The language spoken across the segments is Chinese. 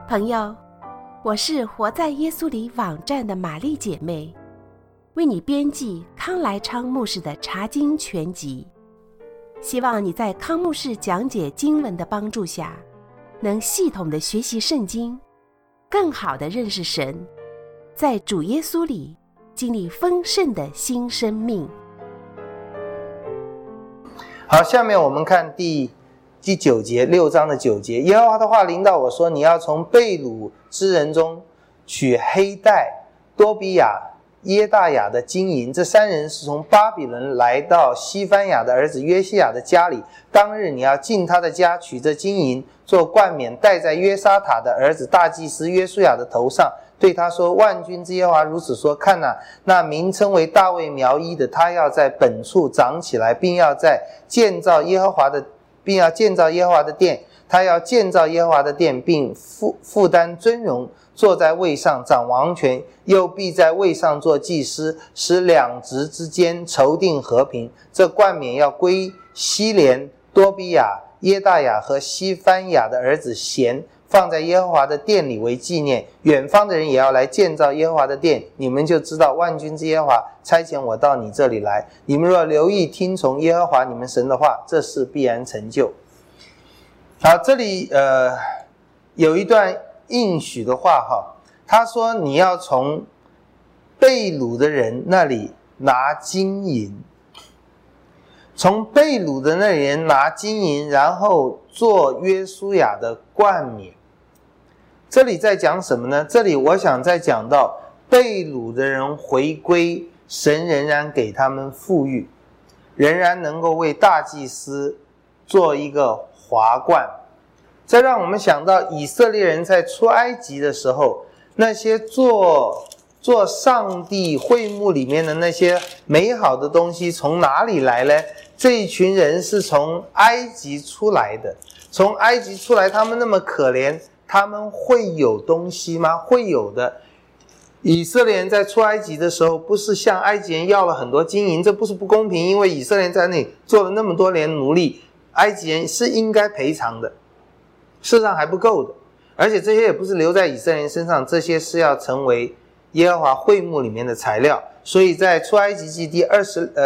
朋友，我是活在耶稣里网站的玛丽姐妹，为你编辑康来昌牧师的查经全集。希望你在康牧师讲解经文的帮助下，能系统的学习圣经，更好的认识神，在主耶稣里经历丰盛的新生命。 好，下面我们看第9节，6章的9节。耶和华的话临到我说，你要从被掳之人中取黑带、多比亚、耶大雅的金银，这3人是从巴比伦来到西番雅的儿子约西亚的家里。当日你要进他的家，取这金银做冠冕，戴在约沙塔的儿子大祭司约书亚的头上，对他说，万军之耶和华如此说，看哪，那名称为大卫苗裔的，他要在本处长起来，并要建造耶和华的殿，他要建造耶和华的殿，并负担尊荣，坐在位上掌王权，又必在位上做祭司，使两职之间筹定和平。这冠冕要归希连、多比亚、耶大雅和西番雅的儿子贤，放在耶和华的殿里为纪念。远方的人也要来建造耶和华的殿，你们就知道万军之耶和华差遣我到你这里来。你们若留意听从耶和华你们神的话，这事必然成就。好，这里有一段应许的话哈，他说你要从被掳的人那里拿金银，从被掳的那人拿金银，然后做约书亚的冠冕。这里在讲什么呢？这里我想在讲到被掳的人回归，神仍然给他们富裕，仍然能够为大祭司做一个华冠。这让我们想到以色列人在出埃及的时候，那些做上帝会幕里面的那些美好的东西从哪里来呢？这一群人是从埃及出来的，从埃及出来，他们那么可怜，他们会有东西吗？会有的。以色列人在出埃及的时候，不是向埃及人要了很多金银，这不是不公平，因为以色列人在那里做了那么多年奴隶，埃及人是应该赔偿的，事实上还不够的。而且这些也不是留在以色列人身上，这些是要成为耶和华会幕里面的材料。所以在出埃及记第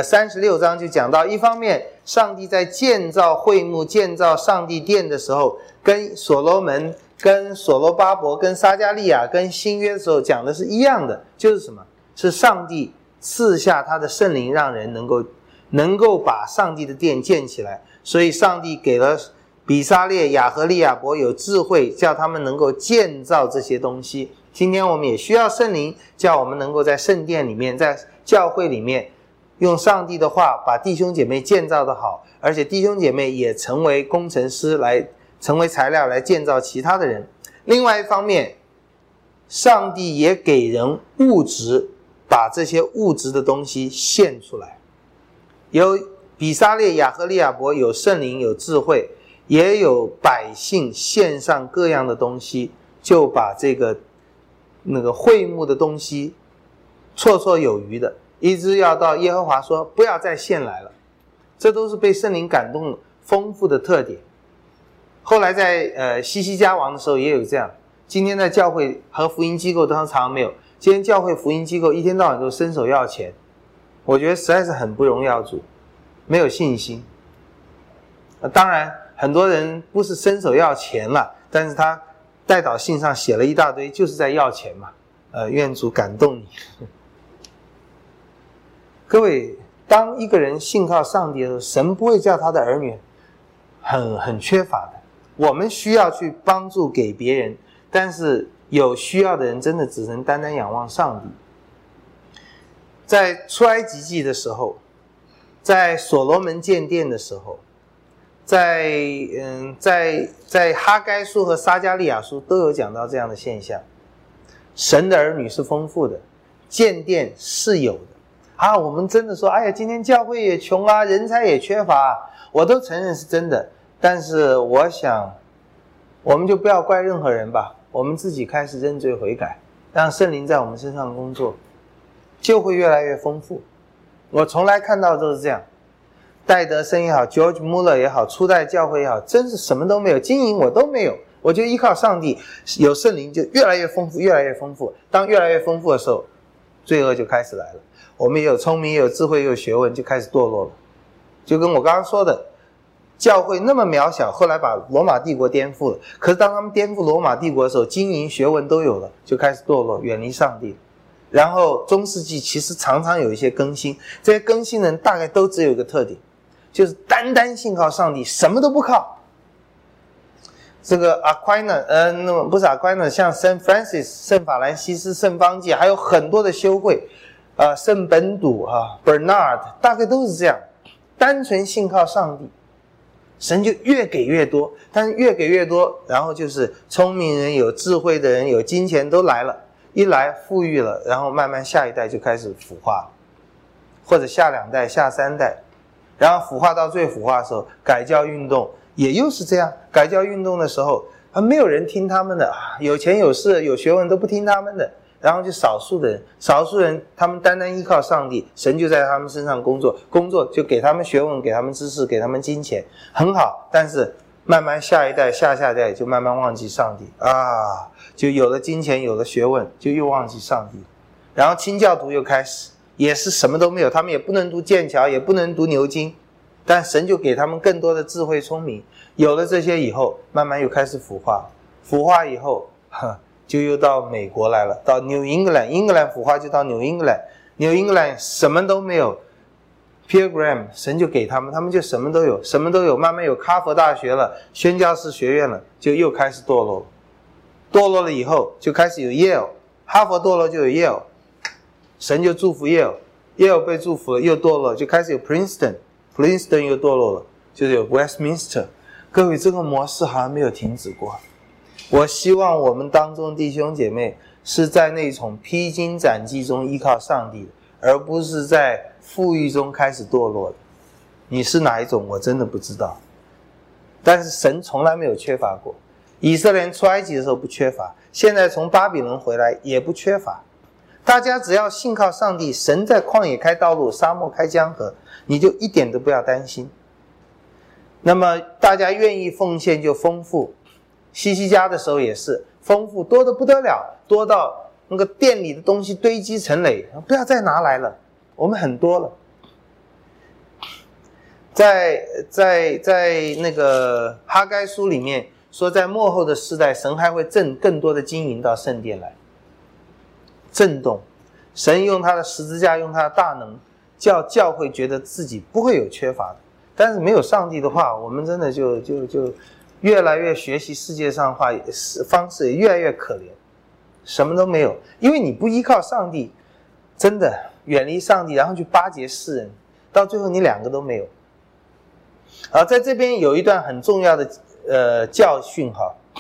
36章就讲到，一方面上帝在建造会幕、建造上帝殿的时候，跟所罗门、跟所罗巴伯、跟撒迦利亚、跟新约的时候讲的是一样的，就是什么？是上帝赐下他的圣灵，让人能够把上帝的殿建起来。所以上帝给了比撒列、亚和利亚伯有智慧，叫他们能够建造这些东西。今天我们也需要圣灵，叫我们能够在圣殿里面，在教会里面，用上帝的话把弟兄姐妹建造得好，而且弟兄姐妹也成为工程师，来成为材料来建造其他的人。另外一方面，上帝也给人物质，把这些物质的东西献出来。有比撒列、亚和利亚伯有圣灵有智慧，也有百姓献上各样的东西，就把那个会幕的东西绰绰有余的，一直要到耶和华说不要再献来了。这都是被圣灵感动丰富的特点。后来在西西家王的时候也有这样。今天的教会和福音机构都常常没有，今天教会福音机构一天到晚都伸手要钱，我觉得实在是很不荣耀主，没有信心。当然很多人不是伸手要钱了，但是他代祷信上写了一大堆，就是在要钱嘛。愿主感动你。各位，当一个人信靠上帝的时候，神不会叫他的儿女很缺乏的。我们需要去帮助给别人，但是有需要的人真的只能单单仰望上帝。在出埃及记的时候，在所罗门建殿的时候，在哈该书和撒迦利亚书都有讲到这样的现象。神的儿女是丰富的，建殿是有的。我们真的说，哎呀，今天教会也穷啊，人才也缺乏我都承认是真的。但是我想，我们就不要怪任何人吧，我们自己开始认罪悔改，让圣灵在我们身上工作，就会越来越丰富。我从来看到都是这样。戴德森也好， George Muller 也好，初代教会也好，真是什么都没有，金银我都没有， 我就依靠上帝，有圣灵就越来越丰富，越来越丰富。当越来越丰富的时候，罪恶就开始来了。我们也有聪明，也有智慧，也有学问，就开始堕落了。就跟我刚刚说的，教会那么渺小，后来把罗马帝国颠覆了。可是当他们颠覆罗马帝国的时候，金银学问都有了，就开始堕落，远离上帝。然后中世纪其实常常有一些更新，这些更新人大概都只有一个特点，就是单单信靠上帝，什么都不靠。这个 Aquinas， 不是 Aquinas， 像圣 Francis、圣法兰西斯、圣方济，还有很多的修会，圣本笃Bernard， 大概都是这样，单纯信靠上帝，神就越给越多。但是越给越多，然后就是聪明人、有智慧的人、有金钱都来了，一来富裕了，然后慢慢下一代就开始腐化了，或者下2代、下3代，然后腐化到最腐化的时候，改教运动也又是这样。改教运动的时候没有人听他们的，有钱有势有学问都不听他们的，然后就少数人他们单单依靠上帝，神就在他们身上工作就给他们学问，给他们知识，给他们金钱，很好。但是慢慢下一代下代就慢慢忘记上帝就有了金钱有了学问，就又忘记上帝。然后清教徒又开始，也是什么都没有，他们也不能读剑桥，也不能读牛津，但神就给他们更多的智慧聪明。有了这些以后，慢慢又开始腐化以后就又到美国来了，到 New England， 英格兰腐化就到 New England 什么都没有。Pilgrim 神就给他们就什么都有，慢慢有哈佛大学了，宣教士学院了，就又开始堕落了。堕落了以后就开始有 Yale， 哈佛堕落就有 Yale， 神就祝福 Yale 被祝福了又堕落，就开始有 Princeton 又堕落了，就是有 Westminster。各位，这个模式好像没有停止过。我希望我们当中弟兄姐妹是在那种披荆斩棘中依靠上帝的，而不是在富裕中开始堕落的。你是哪一种我真的不知道，但是神从来没有缺乏过。以色列人出埃及的时候不缺乏，现在从巴比伦回来也不缺乏。大家只要信靠上帝，神在旷野开道路，沙漠开江河，你就一点都不要担心。那么大家愿意奉献就丰富，西西家的时候也是丰富，多得不得了，多到那个店里的东西堆积成垒，不要再拿来了，我们很多了。在那个哈该书里面说，在末后的世代，神还会挣更多的金银到圣殿来，震动。神用他的十字架，用他的大能，叫教会觉得自己不会有缺乏的。但是没有上帝的话，我们真的就越来越学习世界上话方式，也越来越可怜，什么都没有。因为你不依靠上帝，真的远离上帝，然后去巴结世人，到最后你2个都没有。在这边有一段很重要的教训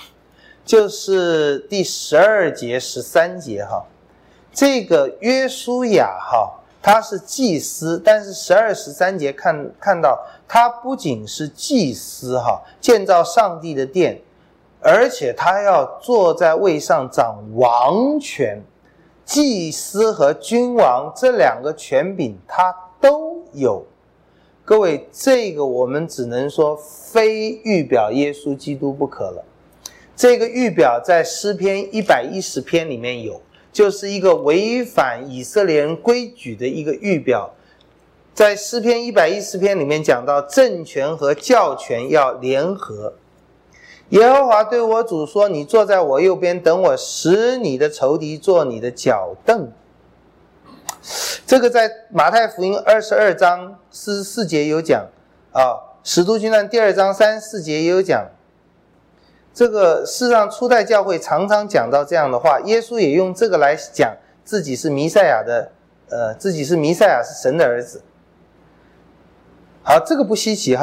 就是第12节13节这个约书亚他是祭司，但是12、13节看到他不仅是祭司建造上帝的殿，而且他要坐在位上掌王权。祭司和君王这2个权柄他都有。各位，这个我们只能说非预表耶稣基督不可了。这个预表在诗篇110篇里面有，就是一个违反以色列人规矩的一个预表。在诗篇110篇里面讲到，政权和教权要联合。耶和华对我主说，你坐在我右边，等我使你的仇敌做你的脚凳。这个在马太福音22章44节有讲使徒行传第2章34节也有讲。这个事实上初代教会常常讲到这样的话，耶稣也用这个来讲自己是弥赛亚是神的儿子。好，这个不稀奇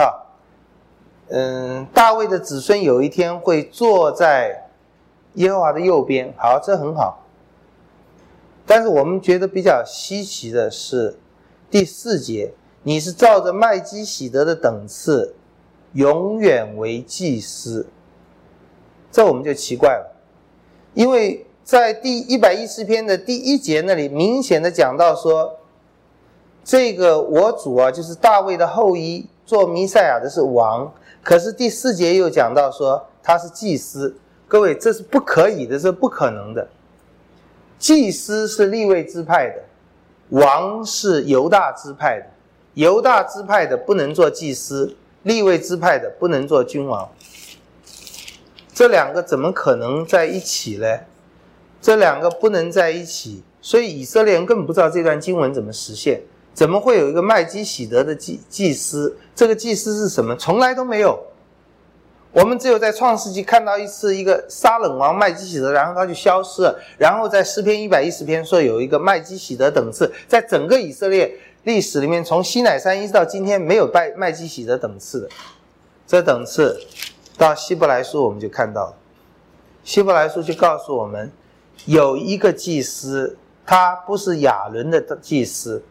大卫的子孙有一天会坐在耶和华的右边，好，这很好。但是我们觉得比较稀奇的是第4节，你是照着麦基洗德的等次永远为祭司。这我们就奇怪了，因为在第110篇的第1节那里明显的讲到说，这个我主就是大卫的后裔，做弥赛亚的是王。可是第4节又讲到说他是祭司， 各位，这是不可以的，这是不可能的。祭司是利未支派的，王是犹大支派的，犹大支派的不能做祭司，利未支派的不能做君王。这两个怎么可能在一起呢？这两个不能在一起，所以以色列人根本不知道这段经文怎么实现，怎么会有一个麦基洗德的祭司？这个祭司是什么？从来都没有。我们只有在创世纪看到一次一个撒冷王麦基洗德，然后他就消失了，然后在诗篇110篇说有一个麦基洗德等次，在整个以色列历史里面，从西乃山一直到今天没有麦基洗德等次的。这等次到希伯来书我们就看到了，希伯来书就告诉我们有一个祭司，他不是亚伦的祭司。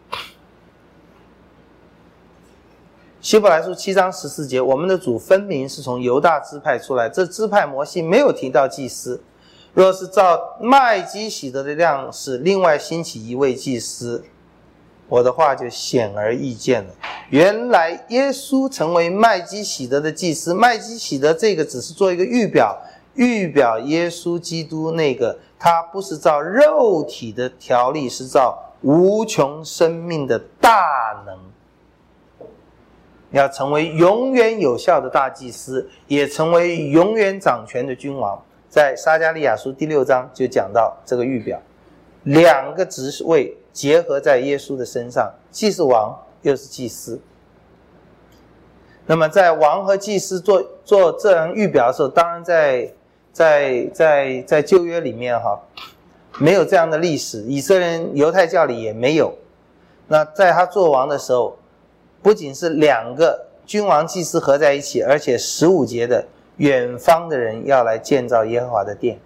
希伯来书7章14节，我们的主分明是从犹大支派出来，这支派摩西没有提到祭司，若是照麦基洗德的样式，另外兴起一位祭司，我的话就显而易见了。原来耶稣成为麦基洗德的祭司，麦基洗德这个只是做一个预表耶稣基督那个，他不是照肉体的条例，是照无穷生命的大能，要成为永远有效的大祭司，也成为永远掌权的君王。在撒迦利亚书第6章就讲到这个预表，两个职位结合在耶稣的身上，既是王又是祭司。那么在王和祭司做这样预表的时候，当然在旧约里面没有这样的历史，以色列人犹太教里也没有。那在他做王的时候，不仅是两个君王祭司合在一起，而且15节的远方的人要来建造耶和华的殿。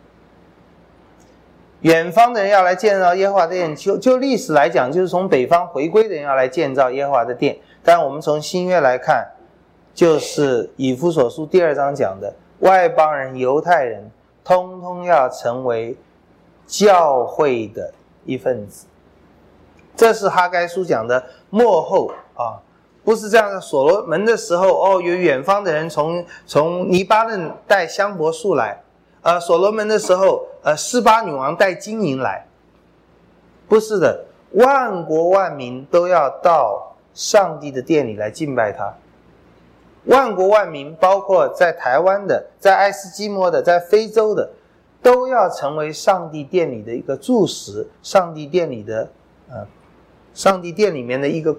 远方的人要来建造耶和华的殿，就历史来讲，就是从北方回归的人要来建造耶和华的殿。但我们从新约来看，就是以弗所书第2章讲的，外邦人犹太人通通要成为教会的一份子。这是哈该书讲的末后不是这样的。所罗门的时候有远方的人从黎巴嫩带香柏树来，所罗门的时候示巴女王带金银来，不是的，万国万民都要到上帝的殿里来敬拜他。万国万民包括在台湾的，在爱斯基摩的，在非洲的，都要成为上帝殿里的一个柱石，上帝殿里面的一个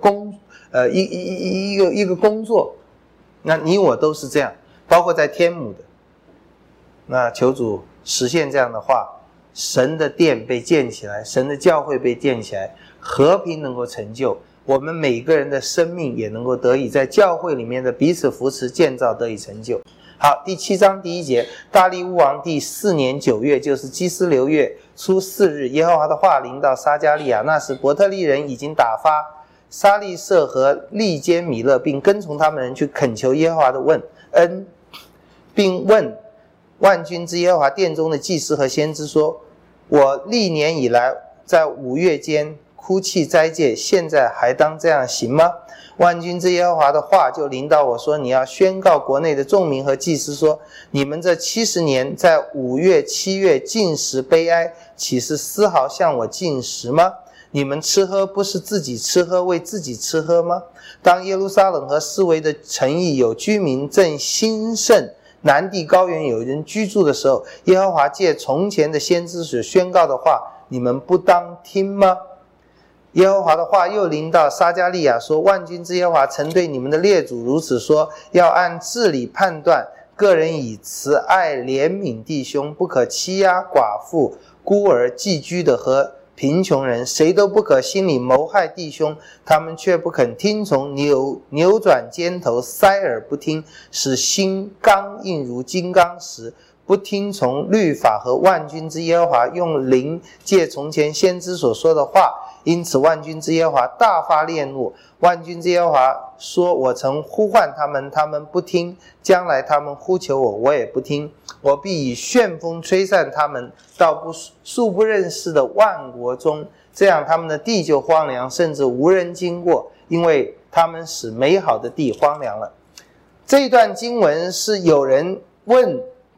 一个工作。那你我都是这样，包括在天母的。那求主实现这样的话，神的殿被建起来，神的教会被建起来，和平能够成就，我们每个人的生命也能够得以在教会里面的彼此扶持建造得以成就。好，第7章第1节，大利乌王第4年9月，就是基斯流月初4日，耶和华的话临到撒迦利亚。那时伯特利人已经打发沙利色和利坚米勒，并跟从他们人去恳求耶和华的恩，并问万军之耶和华殿中的祭司和先知说，我历年以来在5月间哭泣斋戒，现在还当这样行吗？万军之耶和华的话就临到我说，你要宣告国内的众民和祭司说，你们这70年在5月7月禁食悲哀，岂是丝毫向我禁食吗？你们吃喝不是自己吃喝，为自己吃喝吗？当耶路撒冷和四围的城邑有居民正兴盛，南地高原有人居住的时候，耶和华借从前的先知所宣告的话，你们不当听吗？耶和华的话又临到撒迦利亚说，万军之耶和华曾对你们的列祖如此说，要按治理判断，个人以慈爱怜悯弟兄，不可欺压寡妇、孤儿、寄居的和贫穷人，谁都不可心里谋害弟兄，他们却不肯听从，扭转肩头，塞耳不听，使心刚硬如金刚石，不听从律法和万军之耶和华用灵借从前先知所说的话。因此万军之耶和华大发烈怒，万军之耶和华说，我曾呼唤他们，他们不听，将来他们呼求我，我也不听，我必以旋风吹散他们到素不认识的万国中，这样他们的地就荒凉，甚至无人经过，因为他们使美好的地荒凉了。这一段经文是有人问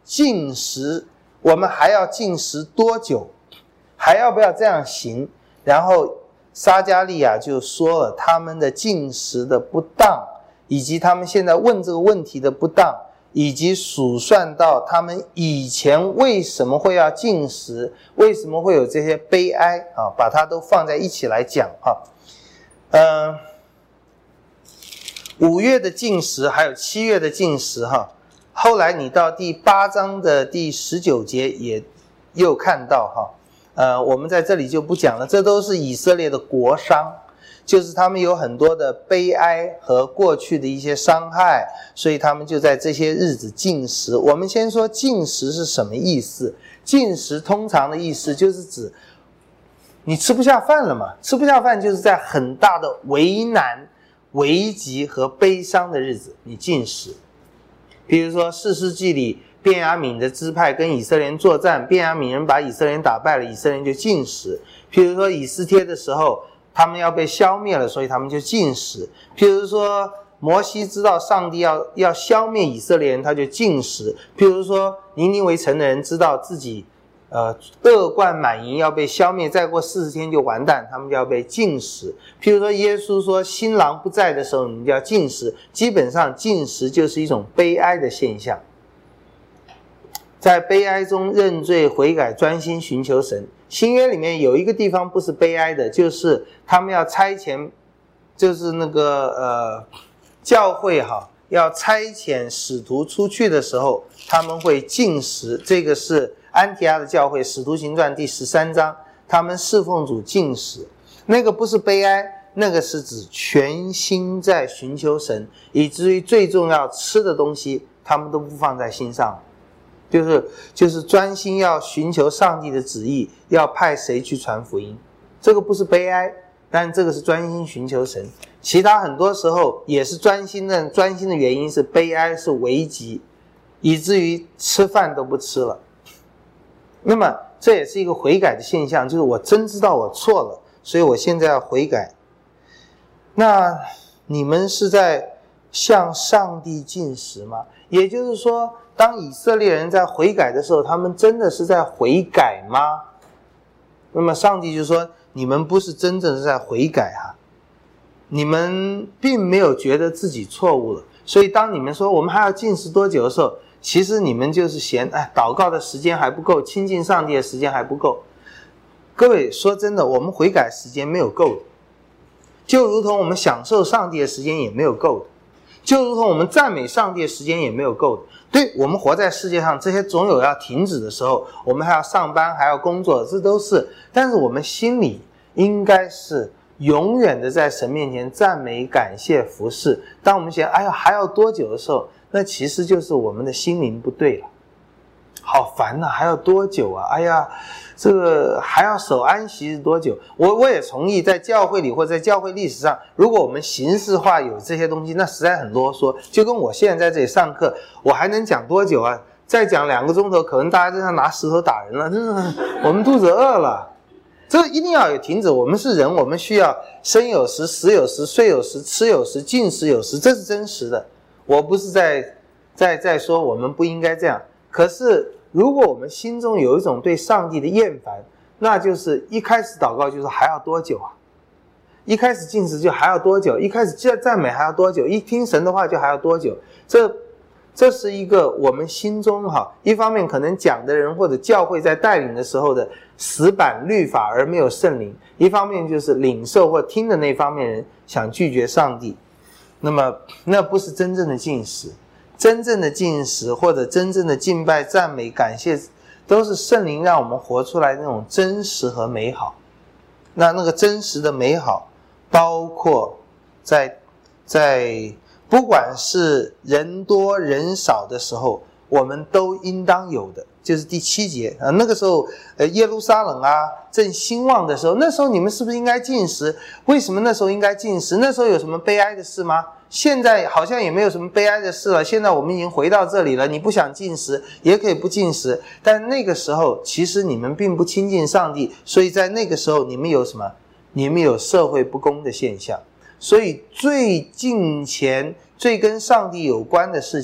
禁食，我们还要禁食多久？还要不要这样行？然后撒迦利亚就说了他们的禁食的不当，以及他们现在问这个问题的不当，以及数算到他们以前为什么会要禁食，为什么会有这些悲哀啊，把它都放在一起来讲啊。5月的禁食还有7月的禁食哈，后来你到第8章的第19节也又看到哈，我们在这里就不讲了，这都是以色列的国伤，就是他们有很多的悲哀和过去的一些伤害，所以他们就在这些日子禁食。我们先说禁食是什么意思？禁食通常的意思就是指你吃不下饭了嘛，吃不下饭就是在很大的为难、危急和悲伤的日子你禁食。比如说士师记里便雅悯的支派跟以色列人作战，便雅悯人把以色列人打败了，以色列人就禁食。譬如说以斯帖的时候他们要被消灭了，所以他们就禁食。譬如说摩西知道上帝要消灭以色列人，他就禁食。譬如说尼尼微城的人知道自己恶贯满盈要被消灭，再过40天就完蛋，他们就要被禁食。譬如说耶稣说新郎不在的时候你们就要禁食，基本上禁食就是一种悲哀的现象，在悲哀中认罪悔改，专心寻求神。新约里面有一个地方不是悲哀的，就是他们要差遣，就是那个教会要差遣使徒出去的时候他们会禁食，这个是安提阿的教会使徒行传第13章，他们侍奉主禁食，那个不是悲哀，那个是指全心在寻求神，以至于最重要吃的东西他们都不放在心上，就是专心要寻求上帝的旨意，要派谁去传福音，这个不是悲哀，但这个是专心寻求神。其他很多时候也是专心的原因是悲哀，是危急，以至于吃饭都不吃了。那么这也是一个悔改的现象，就是我真知道我错了，所以我现在要悔改。那你们是在向上帝禁食吗？也就是说当以色列人在悔改的时候，他们真的是在悔改吗？那么上帝就说你们不是真正是在悔改你们并没有觉得自己错误了，所以当你们说我们还要禁食多久的时候，其实你们就是嫌祷告的时间还不够，亲近上帝的时间还不够。各位说真的，我们悔改时间没有够的，就如同我们享受上帝的时间也没有够的，就如同我们赞美上帝的时间也没有够的。对，我们活在世界上，这些总有要停止的时候，我们还要上班还要工作，这都是，但是我们心里应该是永远的在神面前赞美感谢服侍。当我们想还要多久的时候，那其实就是我们的心灵不对了，好烦啊，还要多久啊？这个还要守安息日多久？我也同意，在教会里或者在教会历史上，如果我们形式化有这些东西，那实在很啰嗦。就跟我现在在这里上课，我还能讲多久啊？再讲2个钟头，可能大家就像拿石头打人了，真的，我们肚子饿了。这个一定要有停止，我们是人，我们需要生有时，死有时，睡有时，吃有时，进食有时，这是真实的。我不是在说我们不应该这样，可是如果我们心中有一种对上帝的厌烦，那就是一开始祷告就是还要多久啊？一开始禁食就还要多久？一开始赞美还要多久？一听神的话就还要多久？这是一个我们心中一方面可能讲的人或者教会在带领的时候的死板律法而没有圣灵，一方面就是领受或听的那方面人想拒绝上帝。那么那不是真正的禁食，真正的禁食或者真正的敬拜赞美感谢，都是圣灵让我们活出来那种真实和美好。那个真实的美好包括在不管是人多人少的时候，我们都应当有的，就是第7节那个时候耶路撒冷正兴旺的时候，那时候你们是不是应该禁食？为什么那时候应该禁食？那时候有什么悲哀的事吗？现在好像也没有什么悲哀的事了，现在我们已经回到这里了，你不想禁食也可以不禁食，但那个时候其实你们并不亲近上帝，所以在那个时候你们有什么？你们有社会不公的现象。所以最近前最跟上帝有关的事情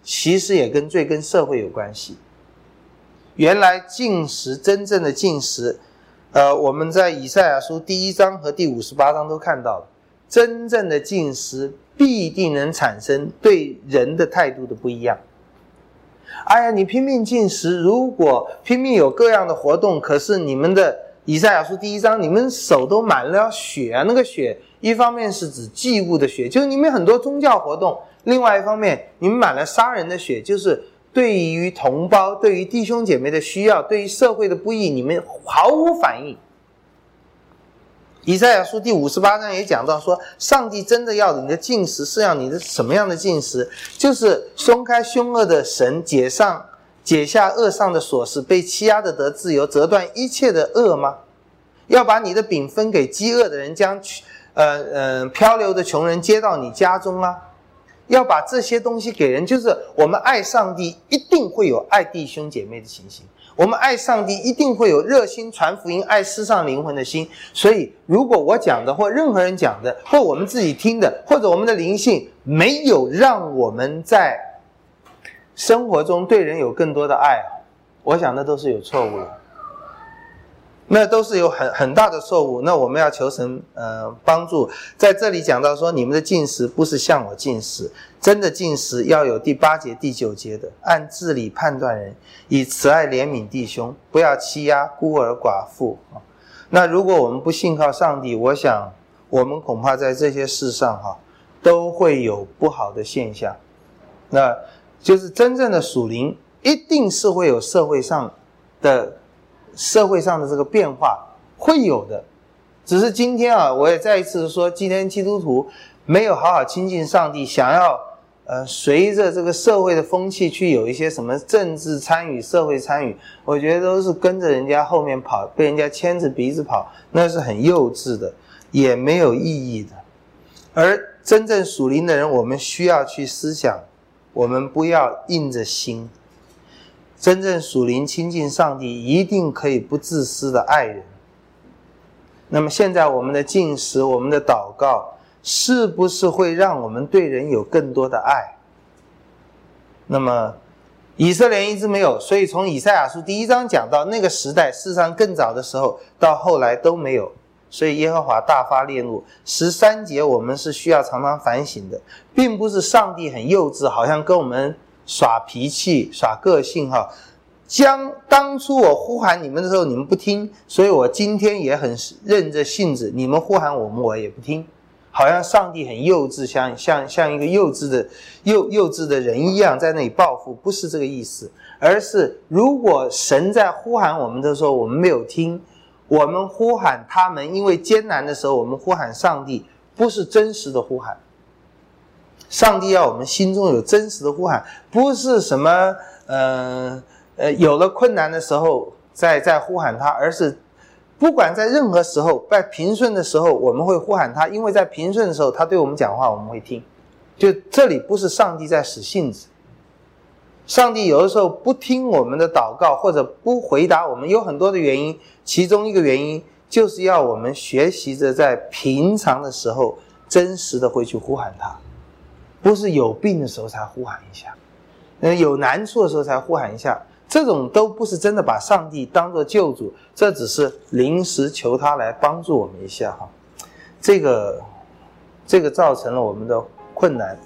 其实也跟罪跟社会有关系。原来禁食，真正的禁食，我们在以赛亚书第1章和第58章都看到了，真正的禁食必定能产生对人的态度的不一样。哎呀，你拼命禁食，如果拼命有各样的活动，可是你们的以赛亚书第1章，你们手都满了血啊！那个血，一方面是指祭物的血，就是你们很多宗教活动；另外一方面，你们满了杀人的血，就是对于同胞、对于弟兄姐妹的需要、对于社会的不义，你们毫无反应。以赛亚书第58章也讲到说，上帝真的要你的禁食是要你的什么样的禁食？就是松开凶恶的绳，解下恶上的锁匙，被欺压的得自由，折断一切的恶吗？要把你的饼分给饥饿的人，将漂流的穷人接到你家中啊？要把这些东西给人，就是我们爱上帝一定会有爱弟兄姐妹的情形，我们爱上帝一定会有热心传福音、爱世上灵魂的心。所以如果我讲的或任何人讲的或我们自己听的或者我们的灵性没有让我们在生活中对人有更多的爱，我想那都是有错误的，那都是有很大的错误。那我们要求神帮助。在这里讲到说，你们的禁食不是向我禁食，真的禁食要有第8节第9节的，按治理判断人，以慈爱怜悯弟兄，不要欺压孤儿寡妇。那如果我们不信靠上帝，我想我们恐怕在这些事上都会有不好的现象。那就是真正的属灵一定是会有社会上的这个变化，会有的。只是今天我也再一次说，今天基督徒没有好好亲近上帝，想要随着这个社会的风气去有一些什么政治参与、社会参与，我觉得都是跟着人家后面跑，被人家牵着鼻子跑，那是很幼稚的，也没有意义的。而真正属灵的人，我们需要去思想，我们不要硬着心。真正属灵亲近上帝，一定可以不自私的爱人。那么现在我们的禁食，我们的祷告，是不是会让我们对人有更多的爱？那么以色列一直没有，所以从以赛亚书第1章讲到那个时代，事实上更早的时候到后来都没有，所以耶和华大发烈怒。13节我们是需要常常反省的，并不是上帝很幼稚，好像跟我们耍脾气耍个性当初我呼喊你们的时候你们不听，所以我今天也很任着性子，你们呼喊我们我也不听，好像上帝很幼稚，像一个幼稚的人一样在那里报复。不是这个意思，而是如果神在呼喊我们的时候我们没有听，我们呼喊他们，因为艰难的时候我们呼喊上帝，不是真实的呼喊。上帝要我们心中有真实的呼喊，不是什么有了困难的时候再呼喊他，而是不管在任何时候，在平顺的时候我们会呼喊他，因为在平顺的时候他对我们讲话我们会听。就这里不是上帝在使性子，上帝有的时候不听我们的祷告或者不回答我们，有很多的原因，其中一个原因就是要我们学习着在平常的时候真实的会去呼喊他，不是有病的时候才呼喊一下，有难处的时候才呼喊一下，这种都不是真的把上帝当作救主，这只是临时求他来帮助我们一下这个造成了我们的困难。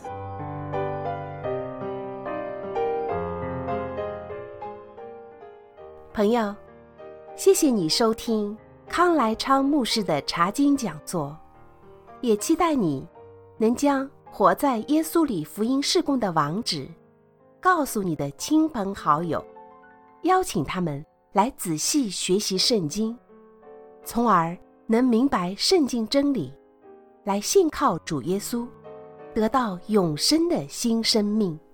朋友，谢谢你收听康来昌牧师的查经讲座，也期待你能将活在耶稣里福音事工的网址告诉你的亲朋好友，邀请他们来仔细学习圣经，从而能明白圣经真理，来信靠主耶稣，得到永生的新生命。